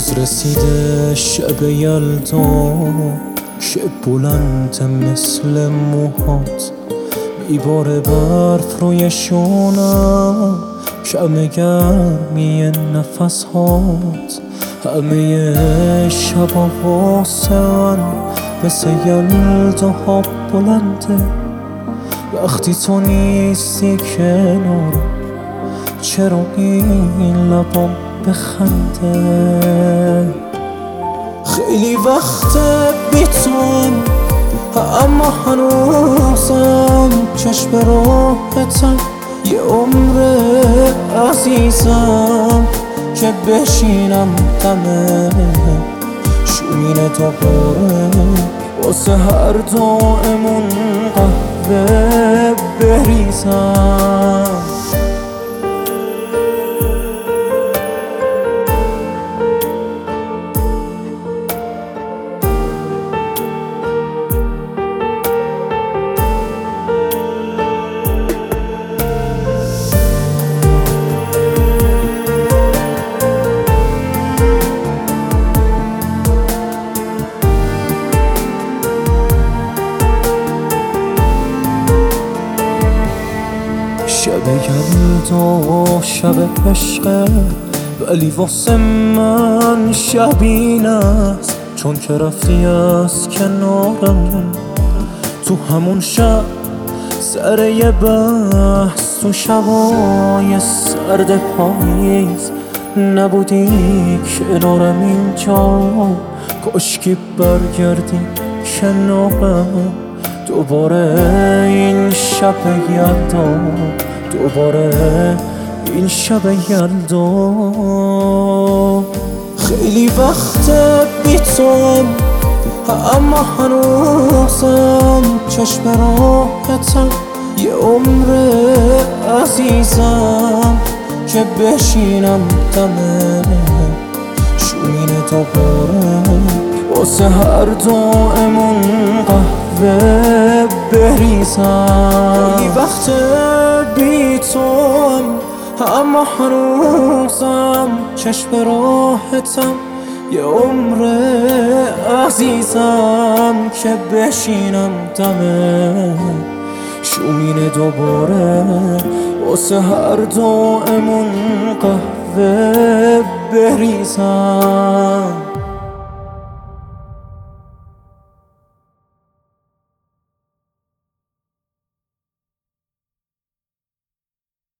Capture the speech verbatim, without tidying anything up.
باز رسیده شب یلدا، شب بلند مثل موهات میباره برف روی شونم، کم گرمی نفسهات. همه شبا واسه من مثل یلداها بلنده، وقتی تو نیستی کنارم چرا این لبام بخنده. خیلی وقته بی توام اما هنوزم چشم راحتم، یه عمر عزیزم که بشینم دمه شومینه دوباره واسه هر دائمون قهوه بریزم. شب یلدا شب عشقه، ولی واسه من شب این است چون که رفتی از کنارم. تو همون شب سر یه بحث، تو شبای سرد پاییز نبودی کنارم اینجا، کاشکی برگردی کنارم دوباره این شب یلدا، دوباره این شب یلدا. خیلی وقته بی توام اما هنوزم چشم راحتم، یه عمر عزیزم که بشینم دمه شومینه دوباره واسه هر دائمون قهوه بریزم. خیلی وقت بی توام اما هنوزم چشم راحتم، یه عمر عزیزم که بشینم دمه شومینه دوباره واسه هر دائمون قهوه بریزم.